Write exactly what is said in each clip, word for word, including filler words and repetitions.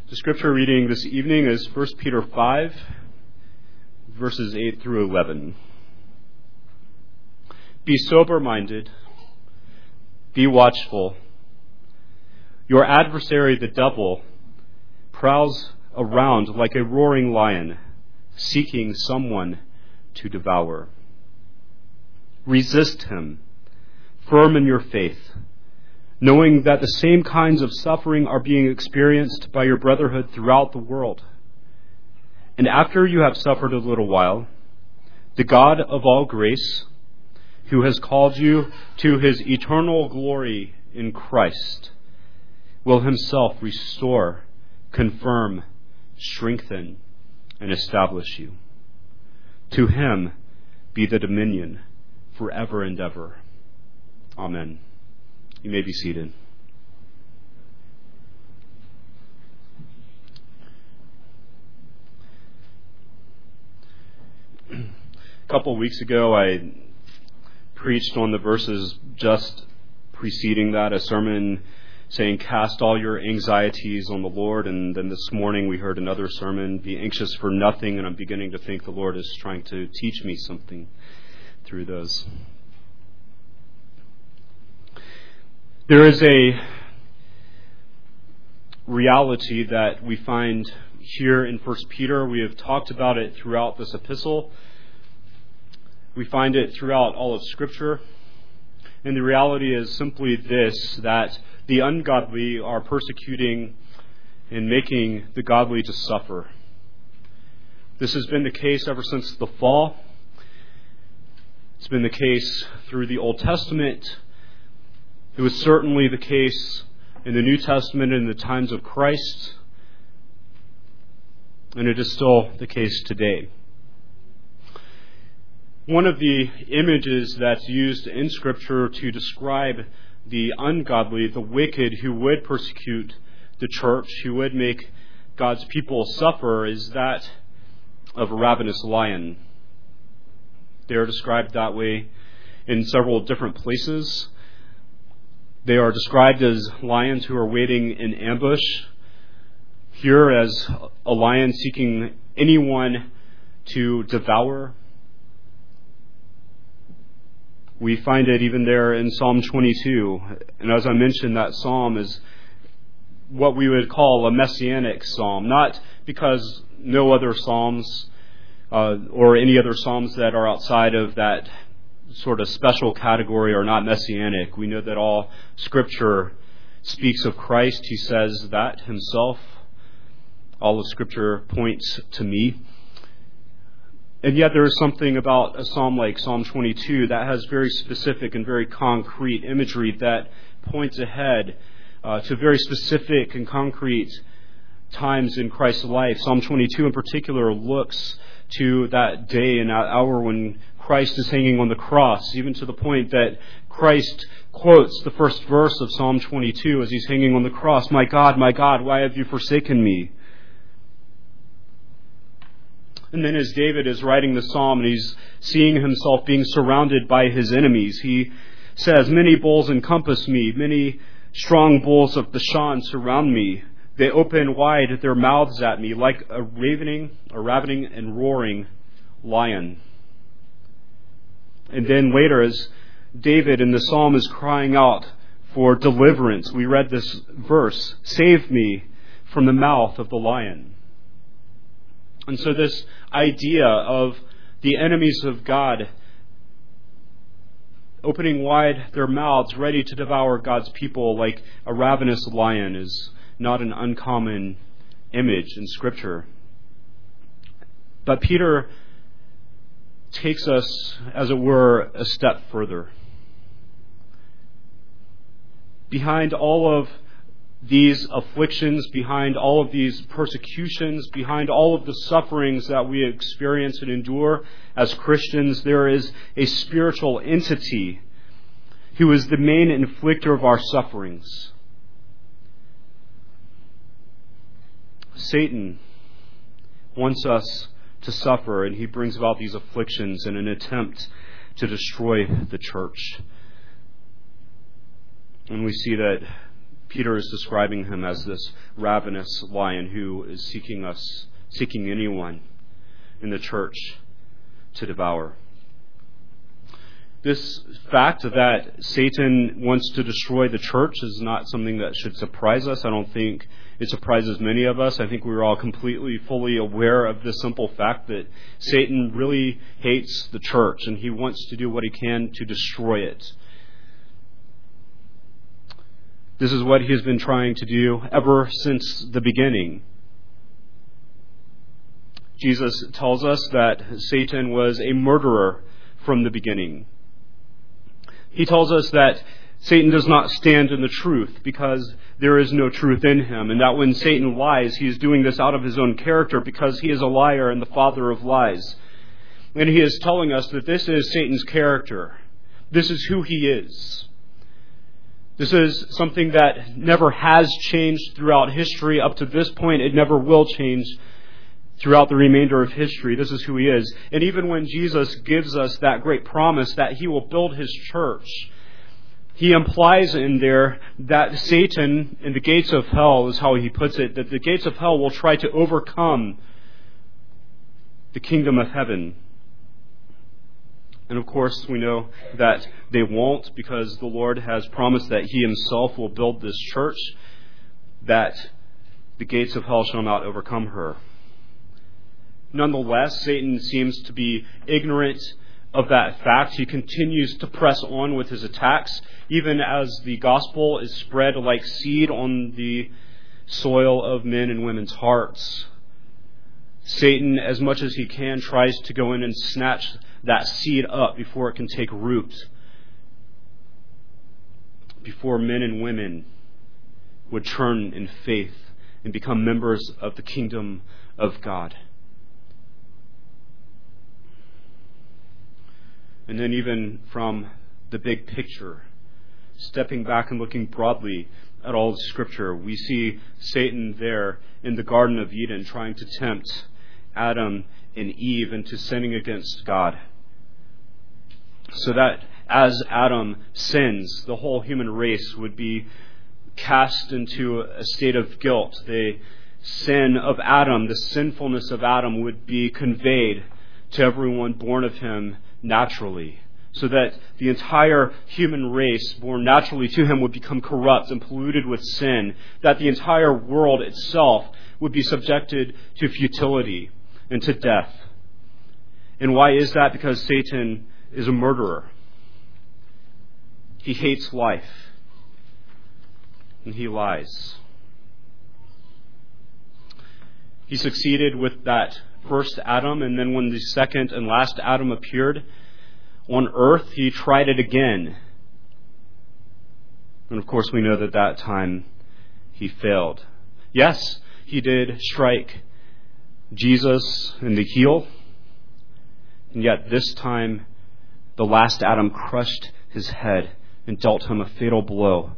The scripture reading this evening is First Peter five, verses eight through eleven. Be sober-minded, be watchful. Your adversary, the devil, prowls around like a roaring lion, seeking someone to devour. Resist him, firm in your faith, knowing that the same kinds of suffering are being experienced by your brotherhood throughout the world. And after you have suffered a little while, the God of all grace, who has called you to his eternal glory in Christ, will himself restore, confirm, strengthen, and establish you. To him be the dominion forever and ever. Amen. You may be seated. A couple of weeks ago, I preached on the verses just preceding that, a sermon saying, cast all your anxieties on the Lord. And then this morning we heard another sermon, be anxious for nothing. And I'm beginning to think the Lord is trying to teach me something through those. There is a reality that we find here in First Peter. We have talked about it throughout this epistle. We find it throughout all of Scripture. And the reality is simply this, that the ungodly are persecuting and making the godly to suffer. This has been the case ever since the fall. It's been the case through the Old Testament. It was certainly the case in the New Testament in the times of Christ, and it is still the case today. One of the images that's used in Scripture to describe the ungodly, the wicked who would persecute the church, who would make God's people suffer, is that of a ravenous lion. They are described that way in several different places. They are described as lions who are waiting in ambush. Here as a lion seeking anyone to devour. We find it even there in Psalm twenty-two. And as I mentioned, that psalm is what we would call a messianic psalm. Not because no other psalms uh, or any other psalms that are outside of that sort of special category are not messianic. We know that all Scripture speaks of Christ. He says that himself. All of Scripture points to me. And yet there is something about a psalm like Psalm twenty-two that has very specific and very concrete imagery that points ahead uh, to very specific and concrete times in Christ's life. Psalm twenty-two in particular looks to that day and that hour when Christ is hanging on the cross, even to the point that Christ quotes the first verse of Psalm twenty-two as he's hanging on the cross, "My God, my God, why have you forsaken me?" And then as David is writing the psalm and he's seeing himself being surrounded by his enemies, he says, "Many bulls encompass me, many strong bulls of Bashan surround me. They open wide their mouths at me like a ravening, a ravening and roaring lion." And then later, as David in the psalm is crying out for deliverance, we read this verse, "Save me from the mouth of the lion." And so this idea of the enemies of God opening wide their mouths, ready to devour God's people like a ravenous lion, is not an uncommon image in Scripture. But Peter takes us, as it were, a step further. Behind all of these afflictions, behind all of these persecutions, behind all of the sufferings that we experience and endure as Christians, there is a spiritual entity who is the main inflictor of our sufferings. Satan wants us to suffer, and he brings about these afflictions in an attempt to destroy the church. And we see that Peter is describing him as this ravenous lion who is seeking us, seeking anyone in the church to devour. This fact that Satan wants to destroy the church is not something that should surprise us. I don't think it surprises many of us. I think we're all completely, fully aware of the simple fact that Satan really hates the church and he wants to do what he can to destroy it. This is what he has been trying to do ever since the beginning. Jesus tells us that Satan was a murderer from the beginning. He tells us that Satan does not stand in the truth because there is no truth in him, and that when Satan lies, he is doing this out of his own character because he is a liar and the father of lies. And he is telling us that this is Satan's character. This is who he is. This is something that never has changed throughout history. Up to this point, it never will change throughout the remainder of history. This is who he is. And even when Jesus gives us that great promise that he will build his church, he implies in there that Satan in the gates of hell, is how he puts it, that the gates of hell will try to overcome the kingdom of heaven. And of course, we know that they won't, because the Lord has promised that he himself will build this church, that the gates of hell shall not overcome her. Nonetheless, Satan seems to be ignorant of that fact. He continues to press on with his attacks, even as the gospel is spread like seed on the soil of men and women's hearts. Satan, as much as he can, tries to go in and snatch that seed up before it can take root, before men and women would turn in faith and become members of the kingdom of God. And then even from the big picture, stepping back and looking broadly at all of Scripture, we see Satan there in the Garden of Eden trying to tempt Adam and Eve into sinning against God. So that as Adam sins, the whole human race would be cast into a state of guilt. The sin of Adam, the sinfulness of Adam would be conveyed to everyone born of him naturally, so that the entire human race born naturally to him would become corrupt and polluted with sin, that the entire world itself would be subjected to futility and to death. And why is that? Because Satan is a murderer. He hates life, and he lies. He succeeded with that first Adam, and then when the second and last Adam appeared on earth, he tried it again. And of course, we know that that time he failed. Yes, he did strike Jesus in the heel, and yet this time the last Adam crushed his head and dealt him a fatal blow.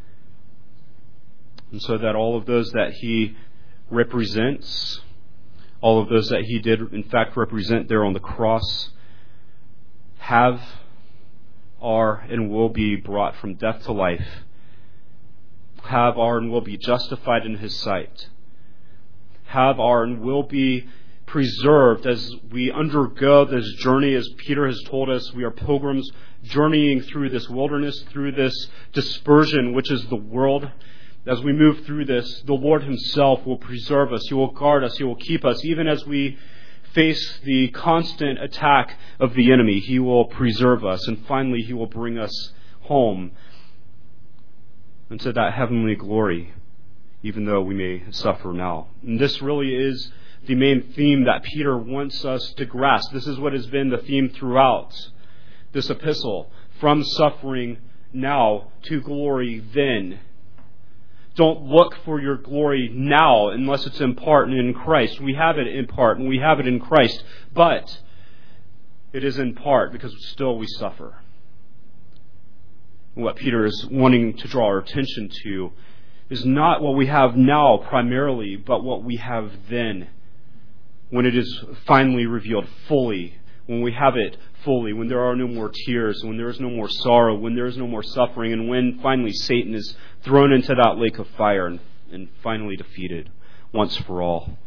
And so that all of those that he represents, all of those that he did in fact represent there on the cross, have, are, and will be brought from death to life, have, are, and will be justified in his sight, have, are, and will be preserved as we undergo this journey. As Peter has told us, we are pilgrims journeying through this wilderness, through this dispersion, which is the world. As we move through this, the Lord himself will preserve us. He will guard us. He will keep us. Even as we face the constant attack of the enemy, he will preserve us. And finally, he will bring us home into that heavenly glory, even though we may suffer now. And this really is the main theme that Peter wants us to grasp. This is what has been the theme throughout this epistle. From suffering now to glory then. Don't look for your glory now unless it's in part and in Christ. We have it in part and we have it in Christ. But it is in part because still we suffer. And what Peter is wanting to draw our attention to is not what we have now primarily, but what we have then, when it is finally revealed fully, when we have it fully, when there are no more tears, when there is no more sorrow, when there is no more suffering, and when finally Satan is thrown into that lake of fire and, and finally defeated once for all.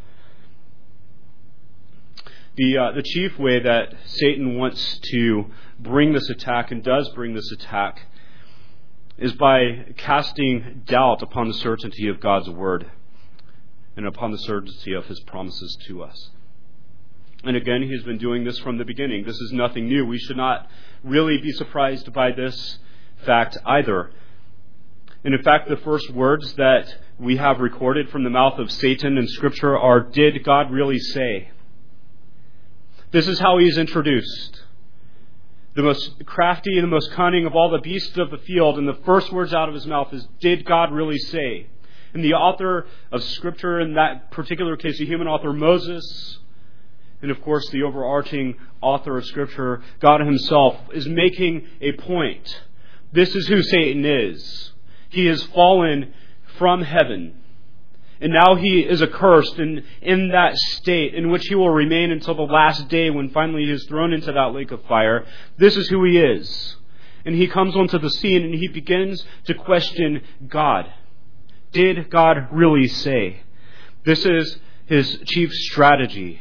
The, uh, the chief way that Satan wants to bring this attack, and does bring this attack, is by casting doubt upon the certainty of God's word and upon the certainty of his promises to us. And again, he's been doing this from the beginning. This is nothing new. We should not really be surprised by this fact either. And in fact, the first words that we have recorded from the mouth of Satan in Scripture are, "Did God really say?" This is how he is introduced. The most crafty and the most cunning of all the beasts of the field, and the first words out of his mouth is, "Did God really say?" And the author of Scripture, in that particular case, the human author Moses, and of course the overarching author of Scripture, God himself, is making a point. This is who Satan is. He has fallen from heaven. And now he is accursed, and in that state in which he will remain until the last day when finally he is thrown into that lake of fire. This is who he is. And he comes onto the scene and he begins to question God. Did God really say? This is his chief strategy.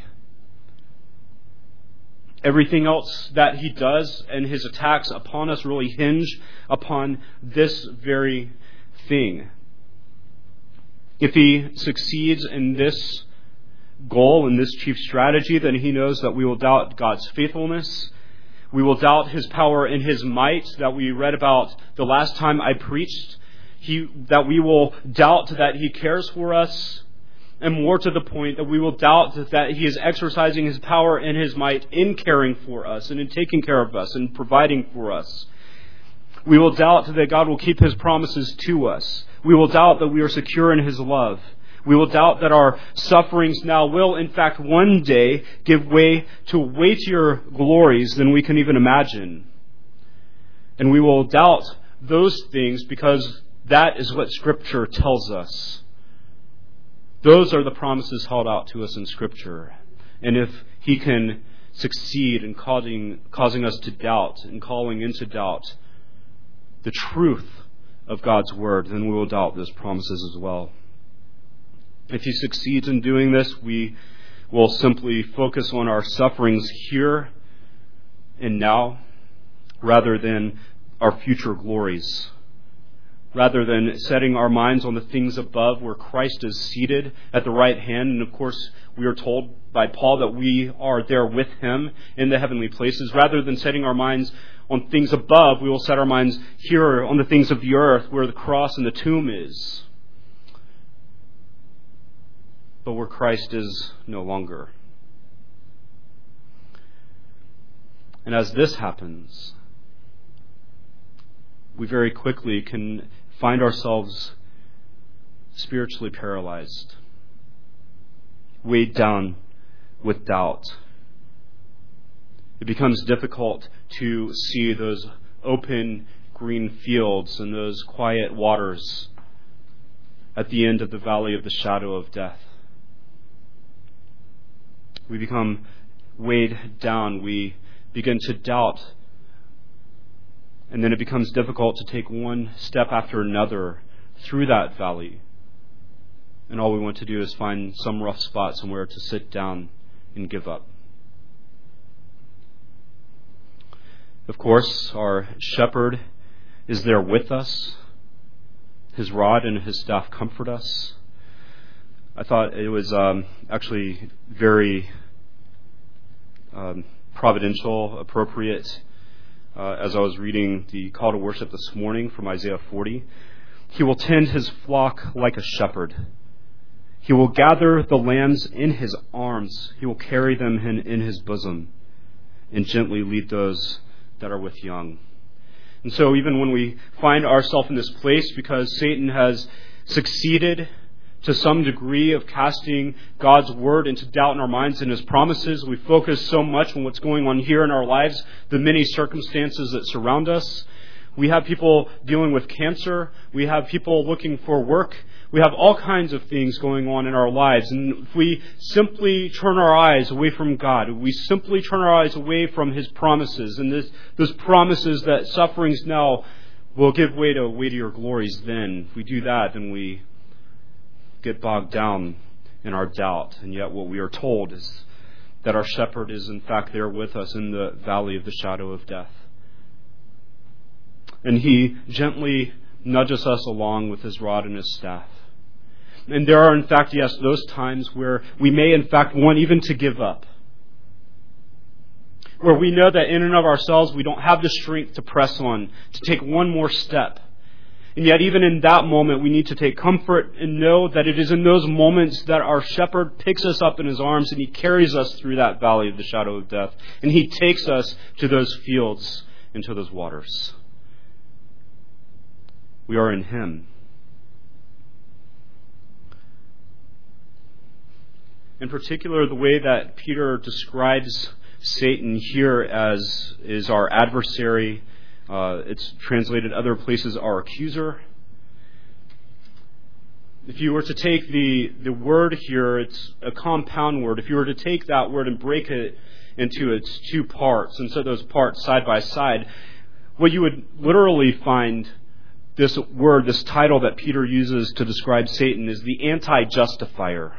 Everything else that he does and his attacks upon us really hinge upon this very thing. If he succeeds in this goal, in this chief strategy, then he knows that we will doubt God's faithfulness. We will doubt his power and his might that we read about the last time I preached. He, that we will doubt that he cares for us. And more to the point, that we will doubt that he is exercising his power and his might in caring for us and in taking care of us and providing for us. We will doubt that God will keep his promises to us. We will doubt that we are secure in his love. We will doubt that our sufferings now will, in fact, one day give way to weightier glories than we can even imagine. And we will doubt those things because that is what Scripture tells us. Those are the promises held out to us in Scripture. And if he can succeed in causing, causing us to doubt and calling into doubt the truth of God's word, then we will doubt those promises as well. If he succeeds in doing this, we will simply focus on our sufferings here and now rather than our future glories. Rather than setting our minds on the things above where Christ is seated at the right hand. And of course, we are told by Paul that we are there with him in the heavenly places. Rather than setting our minds on things above, we will set our minds here on the things of the earth where the cross and the tomb is. But where Christ is no longer. And as this happens, we very quickly can find ourselves spiritually paralyzed, weighed down with doubt. It becomes difficult to see those open green fields and those quiet waters at the end of the valley of the shadow of death. We become weighed down. We begin to doubt. And then it becomes difficult to take one step after another through that valley. And all we want to do is find some rough spot somewhere to sit down and give up. Of course, our shepherd is there with us. His rod and his staff comfort us. I thought it was um, actually very um, providential, appropriate, uh, as I was reading the call to worship this morning from Isaiah forty. He will tend his flock like a shepherd. He will gather the lambs in his arms. He will carry them in, in his bosom and gently lead those that are with young. And so even when we find ourselves in this place because Satan has succeeded to some degree of casting God's word into doubt in our minds and his promises, we focus so much on what's going on here in our lives, the many circumstances that surround us. We have people dealing with cancer. We have people looking for work. We have all kinds of things going on in our lives. And if we simply turn our eyes away from God, we simply turn our eyes away from His promises, and this, those promises that sufferings now will give way to weightier glories then. If we do that, then we get bogged down in our doubt. And yet what we are told is that our shepherd is in fact there with us in the valley of the shadow of death. And He gently nudges us along with His rod and His staff. And there are, in fact, yes, those times where we may, in fact, want even to give up. Where we know that in and of ourselves we don't have the strength to press on, to take one more step. And yet, even in that moment, we need to take comfort and know that it is in those moments that our shepherd picks us up in His arms and He carries us through that valley of the shadow of death. And He takes us to those fields and to those waters. We are in Him. In particular, the way that Peter describes Satan here as is our adversary. Uh, it's translated other places, our accuser. If you were to take the, the word here, it's a compound word. If you were to take that word and break it into its two parts and set those parts side by side, what you would literally find this word, this title that Peter uses to describe Satan, is the anti-justifier.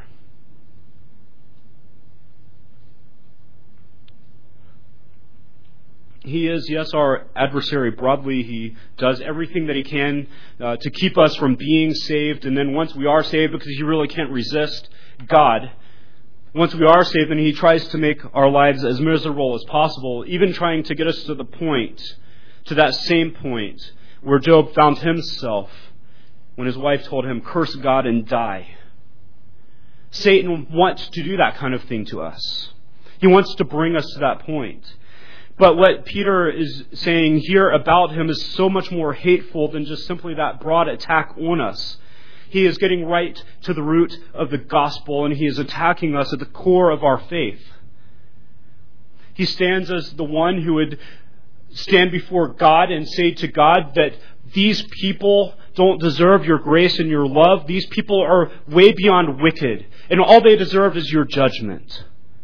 He is, yes, our adversary broadly. He does everything that he can uh, to keep us from being saved. And then once we are saved, because he really can't resist God, once we are saved, then he tries to make our lives as miserable as possible, even trying to get us to the point, to that same point, where Job found himself when his wife told him, "Curse God and die." Satan wants to do that kind of thing to us. He wants to bring us to that point. But what Peter is saying here about him is so much more hateful than just simply that broad attack on us. He is getting right to the root of the gospel, and he is attacking us at the core of our faith. He stands as the one who would stand before God and say to God that these people don't deserve your grace and your love. These people are way beyond wicked, and all they deserve is your judgment.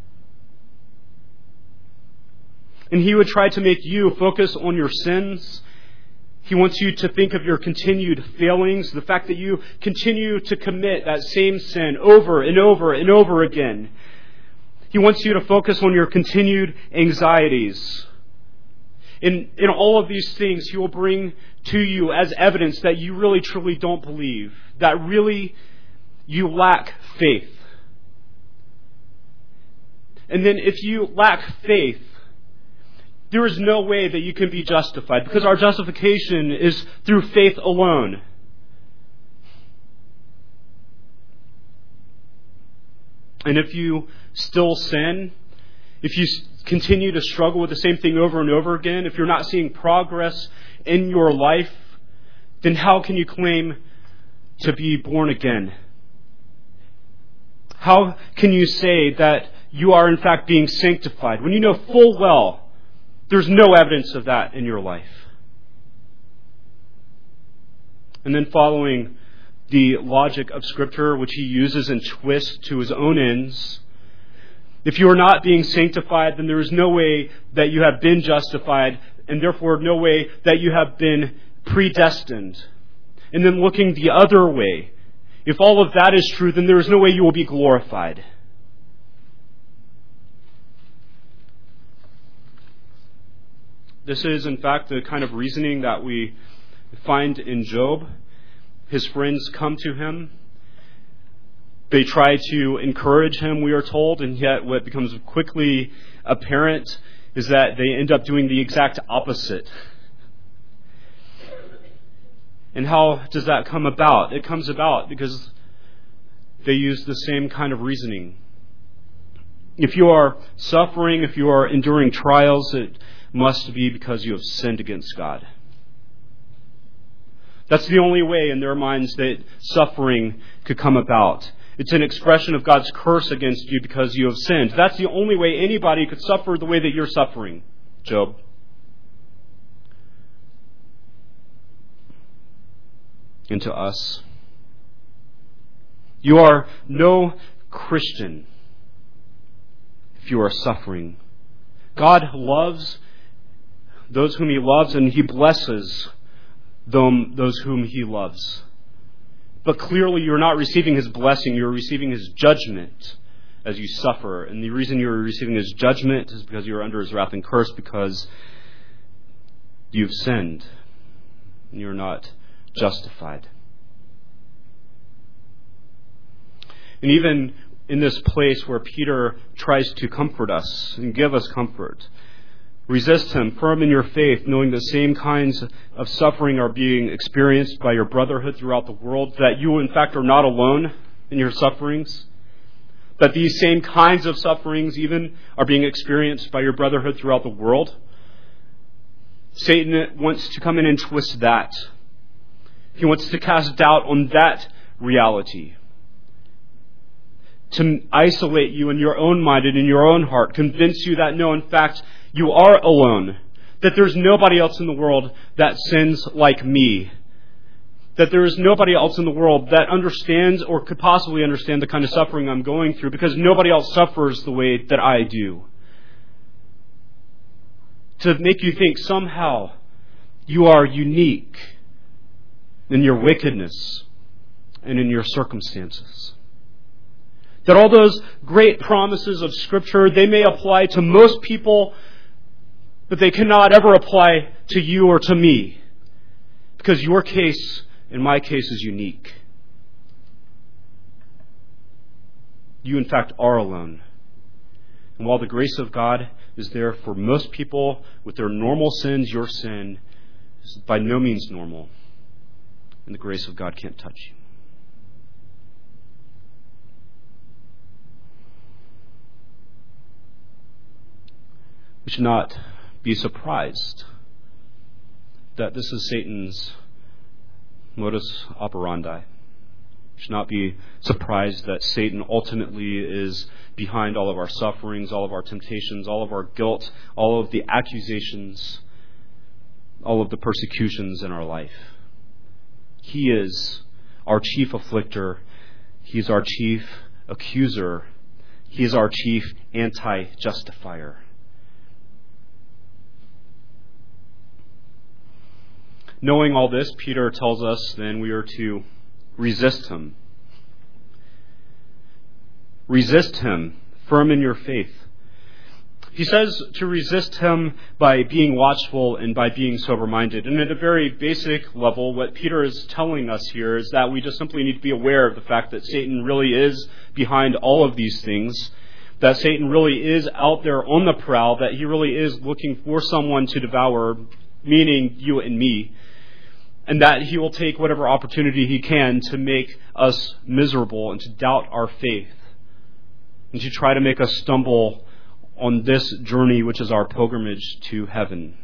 And he would try to make you focus on your sins. He wants you to think of your continued failings, the fact that you continue to commit that same sin over and over and over again. He wants you to focus on your continued anxieties. In, in all of these things, he will bring to you as evidence that you really truly don't believe, that really you lack faith. And then if you lack faith, there is no way that you can be justified, because our justification is through faith alone. And if you still sin, if you continue to struggle with the same thing over and over again, if you're not seeing progress in your life, then how can you claim to be born again? How can you say that you are in fact being sanctified when you know full well there's no evidence of that in your life? And then following the logic of Scripture, which he uses and twists to his own ends, if you are not being sanctified, then there is no way that you have been justified, and therefore no way that you have been predestined. And then looking the other way, if all of that is true, then there is no way you will be glorified. This is, in fact, the kind of reasoning that we find in Job. His friends come to him. They try to encourage him, we are told, and yet what becomes quickly apparent is that they end up doing the exact opposite. And how does that come about? It comes about because they use the same kind of reasoning. If you are suffering, if you are enduring trials, it must be because you have sinned against God. That's the only way in their minds that suffering could come about. It's an expression of God's curse against you because you have sinned. That's the only way anybody could suffer the way that you're suffering, Job. And to us, You are no Christian if you are suffering. God loves those whom He loves, and He blesses them, those whom He loves. But clearly you're not receiving His blessing, you're receiving His judgment as you suffer. And the reason you're receiving His judgment is because you're under His wrath and curse, because you've sinned and you're not justified. And even in this place where Peter tries to comfort us and give us comfort, resist him, firm in your faith, knowing the same kinds of suffering are being experienced by your brotherhood throughout the world, that you in fact are not alone in your sufferings, that these same kinds of sufferings even are being experienced by your brotherhood throughout the world. Satan wants to come in and twist that. He wants to cast doubt on that reality, to isolate you in your own mind and in your own heart, convince you that no, in fact, you are alone, that there's nobody else in the world that sins like me, that there is nobody else in the world that understands or could possibly understand the kind of suffering I'm going through, because nobody else suffers the way that I do. To make you think somehow you are unique in your wickedness and in your circumstances. That all those great promises of Scripture, they may apply to most people, but they cannot ever apply to you or to me, because your case and my case is unique. You, in fact, are alone. And while the grace of God is there for most people with their normal sins, your sin is by no means normal, and the grace of God can't touch you. We should not be surprised that this is Satan's modus operandi. We should not be surprised that Satan ultimately is behind all of our sufferings, all of our temptations, all of our guilt, all of the accusations, all of the persecutions in our life. He is our chief afflictor. He's our chief accuser. He is our chief anti-justifier. Knowing all this, Peter tells us then we are to resist him. Resist him, firm in your faith. He says to resist him by being watchful and by being sober-minded. And at a very basic level, what Peter is telling us here is that we just simply need to be aware of the fact that Satan really is behind all of these things, that Satan really is out there on the prowl, that he really is looking for someone to devour, meaning you and me, and that he will take whatever opportunity he can to make us miserable and to doubt our faith and to try to make us stumble on this journey, which is our pilgrimage to heaven.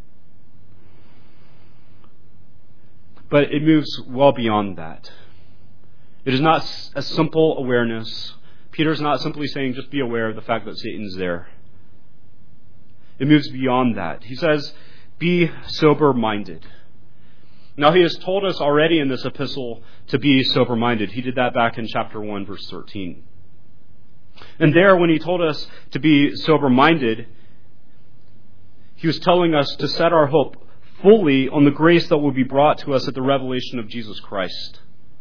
But it moves well beyond that. It is not a simple awareness. Peter's not simply saying just be aware of the fact that Satan's there. It moves beyond that. He says, be sober-minded. Now, he has told us already in this epistle to be sober-minded. He did that back in chapter one, verse thirteen. And there, when he told us to be sober-minded, he was telling us to set our hope fully on the grace that will be brought to us at the revelation of Jesus Christ.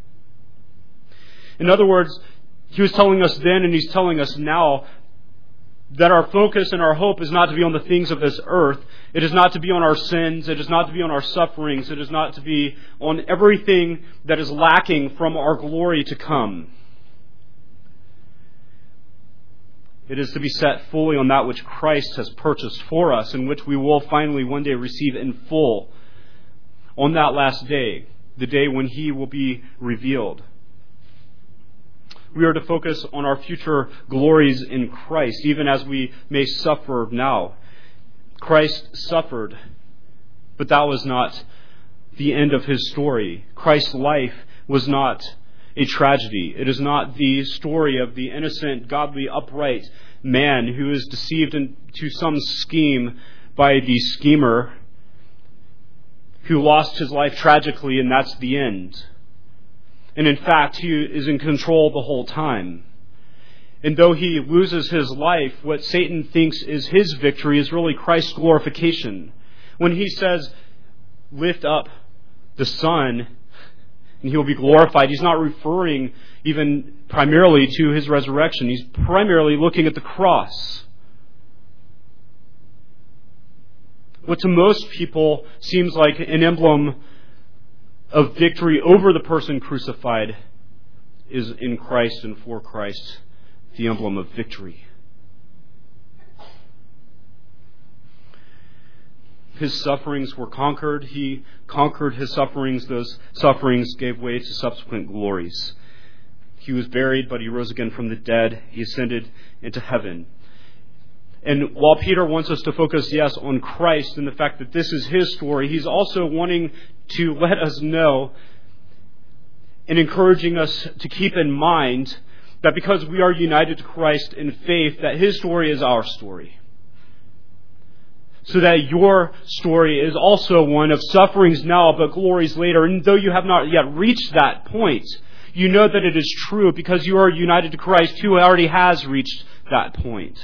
In other words, he was telling us then and he's telling us now that our focus and our hope is not to be on the things of this earth. It is not to be on our sins. It is not to be on our sufferings. It is not to be on everything that is lacking from our glory to come. It is to be set fully on that which Christ has purchased for us and which we will finally one day receive in full on that last day, the day when He will be revealed. We are to focus on our future glories in Christ, even as we may suffer now. Christ suffered, but that was not the end of His story. Christ's life was not a tragedy. It is not the story of the innocent, godly, upright man who is deceived into some scheme by the schemer who lost his life tragically, and that's the end. And in fact, he is in control the whole time. And though he loses his life, what Satan thinks is his victory is really Christ's glorification. When he says, lift up the Son and he will be glorified, he's not referring even primarily to his resurrection. He's primarily looking at the cross. What to most people seems like an emblem of victory over the person crucified is in Christ and for Christ the emblem of victory. His sufferings were conquered. He conquered his sufferings. Those sufferings gave way to subsequent glories. He was buried, but he rose again from the dead. He ascended into heaven. And while Peter wants us to focus, yes, on Christ and the fact that this is his story, he's also wanting to let us know and encouraging us to keep in mind that because we are united to Christ in faith, that his story is our story. So that your story is also one of sufferings now, but glories later. And though you have not yet reached that point, you know that it is true because you are united to Christ who already has reached that point.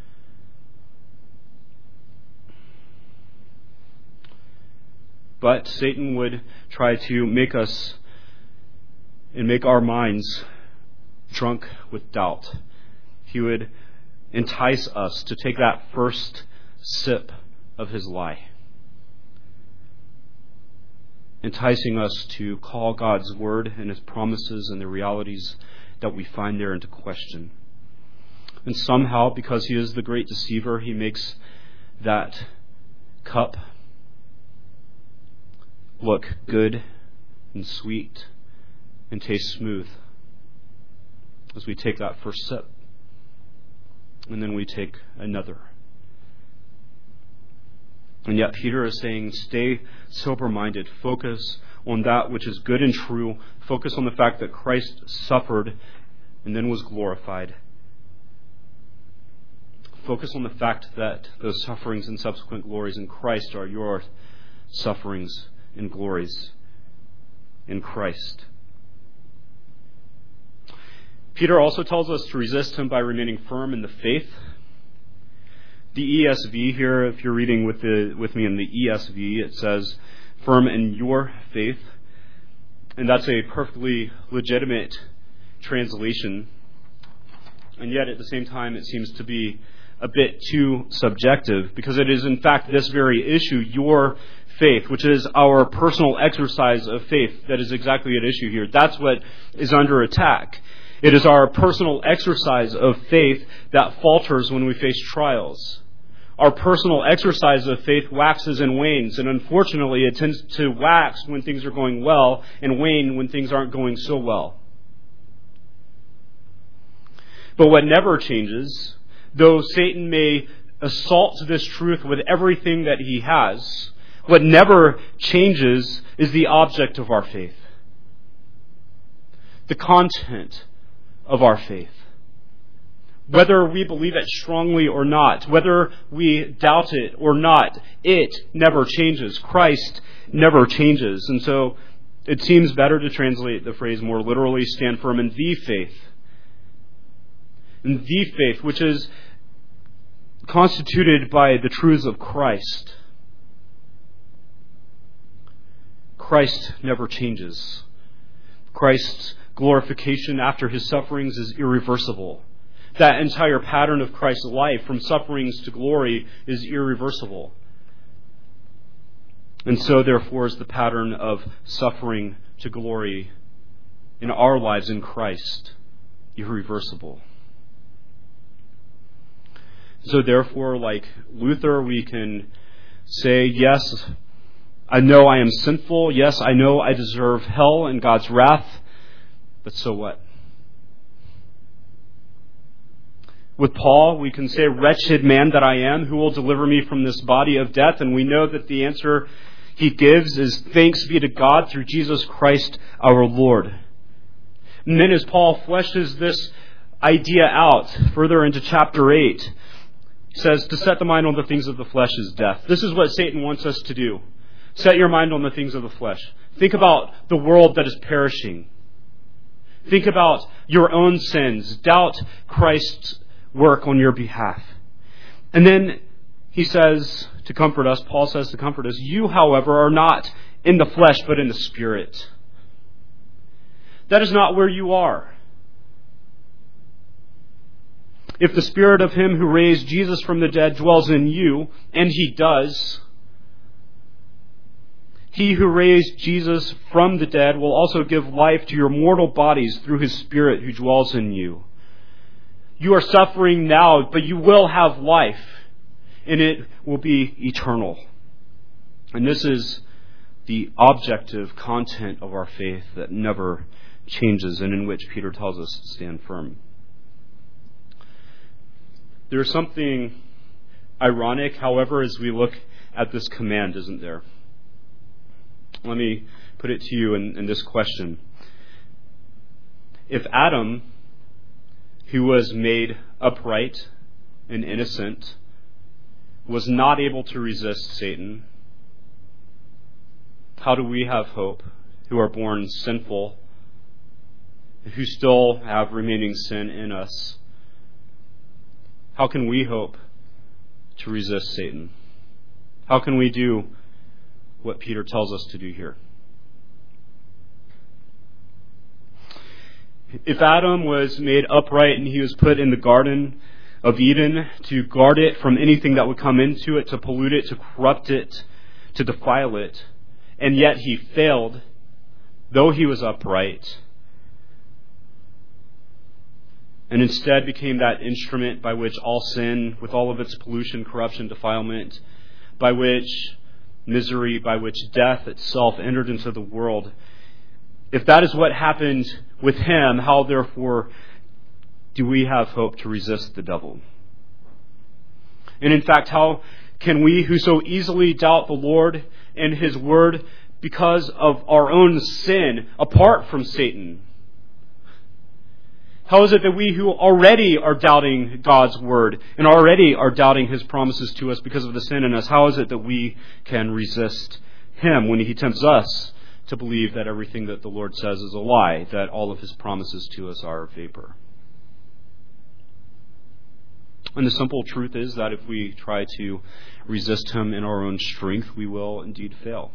But Satan would try to make us and make our minds drunk with doubt. He would entice us to take that first sip of his lie, enticing us to call God's word and his promises and the realities that we find there into question. And somehow, because he is the great deceiver, he makes that cup look good and sweet and taste smooth as we take that first sip. And then we take another. And yet Peter is saying, stay sober-minded. Focus on that which is good and true. Focus on the fact that Christ suffered and then was glorified. Focus on the fact that those sufferings and subsequent glories in Christ are your sufferings and glories in Christ. Peter also tells us to resist him by remaining firm in the faith. The E S V here, if you're reading with the with me in the E S V, it says, firm in your faith. And that's a perfectly legitimate translation. And yet at the same time it seems to be a bit too subjective, because it is in fact this very issue, your faith, which is our personal exercise of faith, that is exactly at issue here. That's what is under attack. It is our personal exercise of faith that falters when we face trials. Our personal exercise of faith waxes and wanes, and unfortunately it tends to wax when things are going well and wane when things aren't going so well. But what never changes, though Satan may assault this truth with everything that he has, what never changes is the object of our faith, the content of our faith. Whether we believe it strongly or not, whether we doubt it or not, it never changes. Christ never changes. And so it seems better to translate the phrase more literally, stand firm in the faith. In the faith, which is constituted by the truths of Christ. Christ never changes. Christ's glorification after his sufferings is irreversible. That entire pattern of Christ's life, from sufferings to glory, is irreversible. And so, therefore, is the pattern of suffering to glory in our lives in Christ irreversible. So, therefore, like Luther, we can say, yes, I know I am sinful. Yes, I know I deserve hell and God's wrath. But so what? With Paul, we can say, wretched man that I am, who will deliver me from this body of death? And we know that the answer he gives is, thanks be to God through Jesus Christ our Lord. And then as Paul fleshes this idea out further into chapter eight, he says, to set the mind on the things of the flesh is death. This is what Satan wants us to do. Set your mind on the things of the flesh. Think about the world that is perishing. Think about your own sins. Doubt Christ's work on your behalf. And then he says to comfort us, Paul says to comfort us, you, however, are not in the flesh, but in the Spirit. That is not where you are. If the Spirit of Him who raised Jesus from the dead dwells in you, and He does, He who raised Jesus from the dead will also give life to your mortal bodies through His Spirit who dwells in you. You are suffering now, but you will have life, and it will be eternal. And this is the objective content of our faith that never changes and in which Peter tells us to stand firm. There's something ironic, however, as we look at this command, isn't there? Let me put it to you in, in this question. If Adam, who was made upright and innocent, was not able to resist Satan, how do we have hope, who are born sinful, who still have remaining sin in us? How can we hope to resist Satan? How can we do what Peter tells us to do here? If Adam was made upright and he was put in the Garden of Eden to guard it from anything that would come into it, to pollute it, to corrupt it, to defile it, and yet he failed, though he was upright, and instead became that instrument by which all sin, with all of its pollution, corruption, defilement, by which misery, by which death itself entered into the world. If that is what happened with him, how therefore do we have hope to resist the devil? And in fact, how can we who so easily doubt the Lord and His word because of our own sin apart from Satan? How is it that we who already are doubting God's word and already are doubting His promises to us because of the sin in us, how is it that we can resist Him when He tempts us to believe that everything that the Lord says is a lie, that all of His promises to us are vapor? And the simple truth is that if we try to resist Him in our own strength, we will indeed fail.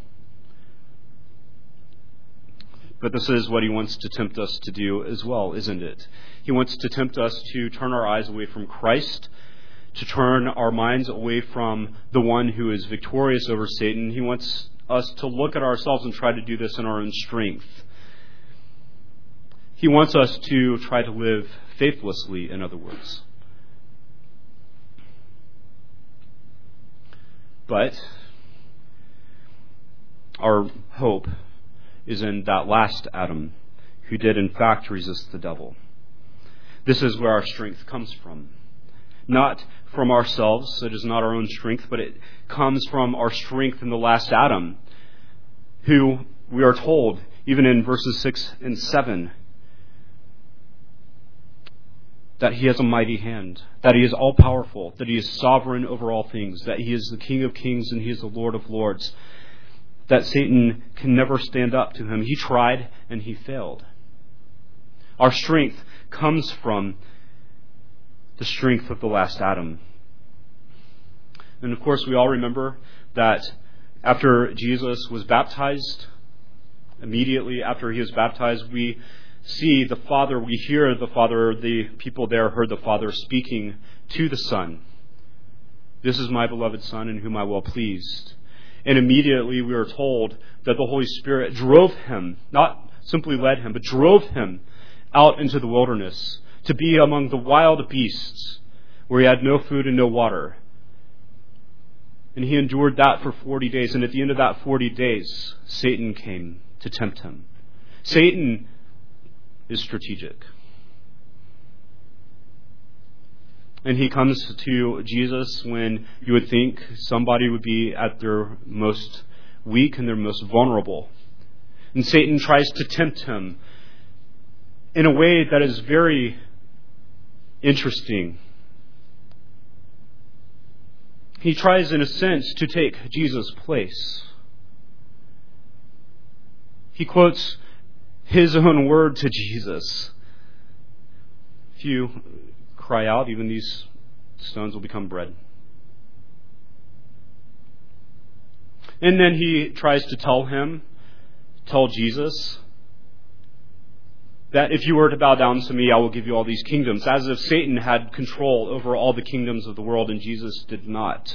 But this is what He wants to tempt us to do as well, isn't it? He wants to tempt us to turn our eyes away from Christ, to turn our minds away from the one who is victorious over Satan. He wants us to look at ourselves and try to do this in our own strength. He wants us to try to live faithlessly, in other words. But our hope is in that last Adam who did in fact resist the devil. This is where our strength comes from. Not from ourselves, it is not our own strength, but it comes from our strength in the last Adam, who we are told, even in verses six and seven, that He has a mighty hand, that He is all-powerful, that He is sovereign over all things, that He is the King of kings and He is the Lord of lords, that Satan can never stand up to Him. He tried and he failed. Our strength comes from the strength of the last Adam. And of course, we all remember that after Jesus was baptized, immediately after He was baptized, we see the Father, we hear the Father, the people there heard the Father speaking to the Son. This is my beloved Son in whom I well pleased. And immediately we are told that the Holy Spirit drove Him, not simply led Him, but drove Him out into the wilderness to be among the wild beasts where He had no food and no water. And He endured that for forty days. And at the end of that forty days, Satan came to tempt Him. Satan is strategic. And he comes to Jesus when you would think somebody would be at their most weak and their most vulnerable. And Satan tries to tempt him in a way that is very interesting. He tries, in a sense, to take Jesus' place. He quotes His own word to Jesus. If you cry out, even these stones will become bread. And then he tries to tell him, tell Jesus, that if you were to bow down to me, I will give you all these kingdoms, as if Satan had control over all the kingdoms of the world, and Jesus did not.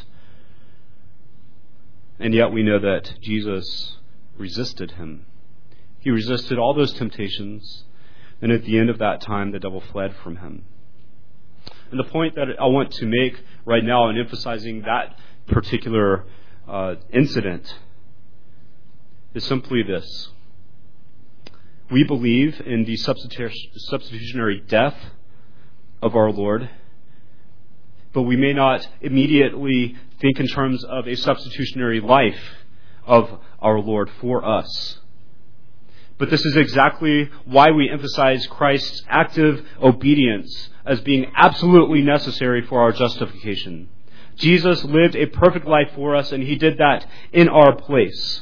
And yet we know that Jesus resisted him. He resisted all those temptations, and at the end of that time, the devil fled from him. And the point that I want to make right now in emphasizing that particular uh, incident is simply this. We believe in the substitutionary death of our Lord, but we may not immediately think in terms of a substitutionary life of our Lord for us. But this is exactly why we emphasize Christ's active obedience as being absolutely necessary for our justification. Jesus lived a perfect life for us, and he did that in our place.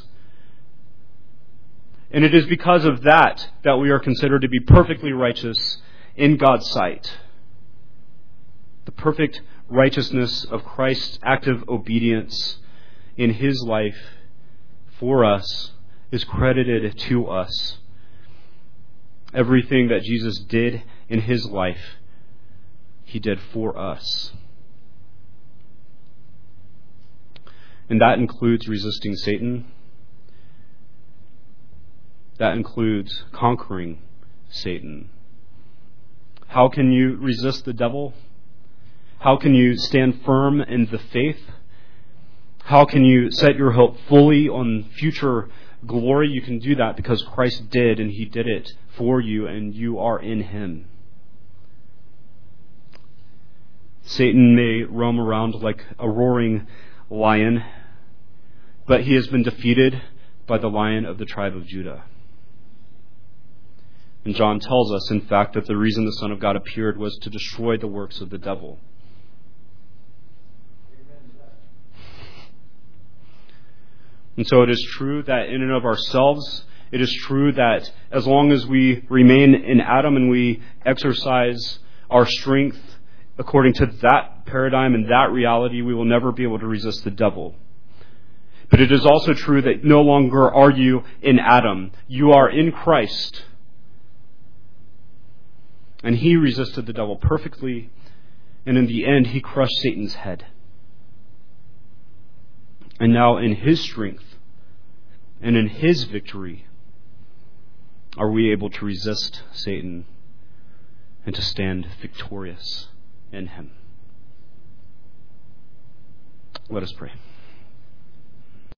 And it is because of that that we are considered to be perfectly righteous in God's sight. The perfect righteousness of Christ's active obedience in his life for us is credited to us. Everything that Jesus did in his life, he did for us. And that includes resisting Satan. That includes conquering Satan. How can you resist the devil? How can you stand firm in the faith? How can you set your hope fully on future glory? You can do that because Christ did, and he did it for you, and you are in him. Satan may roam around like a roaring lion, but he has been defeated by the Lion of the tribe of Judah. And John tells us, in fact, that the reason the Son of God appeared was to destroy the works of the devil. And so it is true that in and of ourselves, it is true that as long as we remain in Adam and we exercise our strength according to that paradigm and that reality, we will never be able to resist the devil. But it is also true that no longer are you in Adam. You are in Christ. And he resisted the devil perfectly, and in the end, he crushed Satan's head. And now in his strength and in his victory are we able to resist Satan and to stand victorious in him. Let us pray.